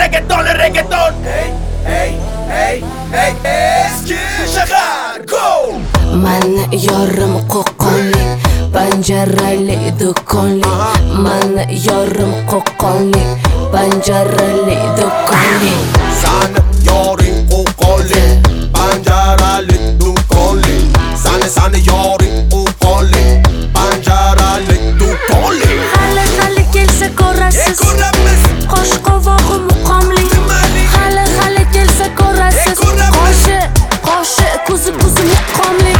reggaeton, reggaeton. Hey, eski shahar, go! Mani yorim qo'qonli, panjarali do'konli. Mani yorim qo'qonli, panjarali do'konli. Sani yoring qo'qonli, panjarali do'konli. Sani yoring qo'qonli, panjarali do'konli. Hali kelsa ko'rasiz, qosh qovog'i muqomli. Hali kelsa ko'rasiz, qoshi ko'zi muqomli.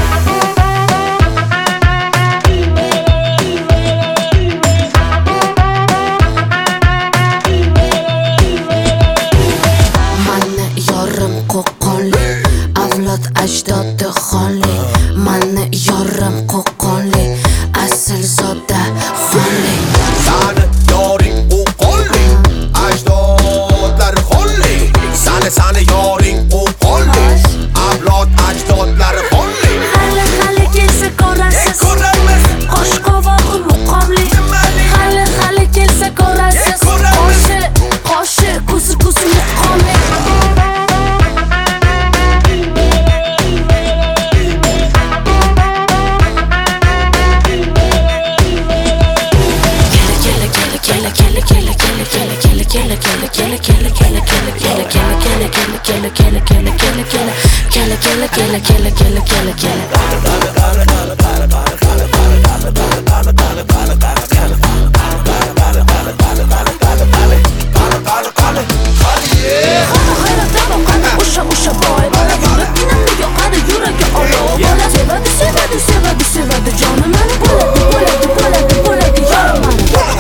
Mani yorim qo'qonli, avlod ajdodi xonli. Mani yorim qo'qonli, asl zoda xonli. Sani yoring qo'qonli, ajdodlar xonli. Sani yoring qo'qonli, avlod ajdodlar xonli. Hali kelsa ko'rasiz, qosh qovog'i muqomli. Hali kelsa ko'rasiz, qoshi ko'zi muqomli. Sevadi jonim mani bo'ladi yorim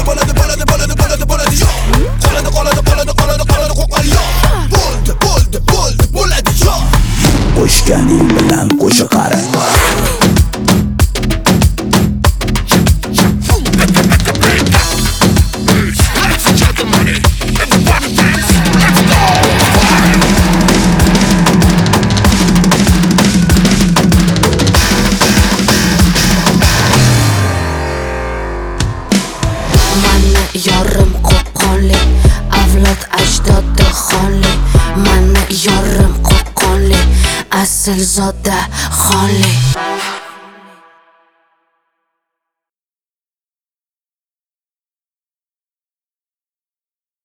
Qo'shganing bilan qo'sha qara. Mani yorim qo'qonli, avlod ajdodi xonli. Mani yorim qo'qonli, asl zoda xonli.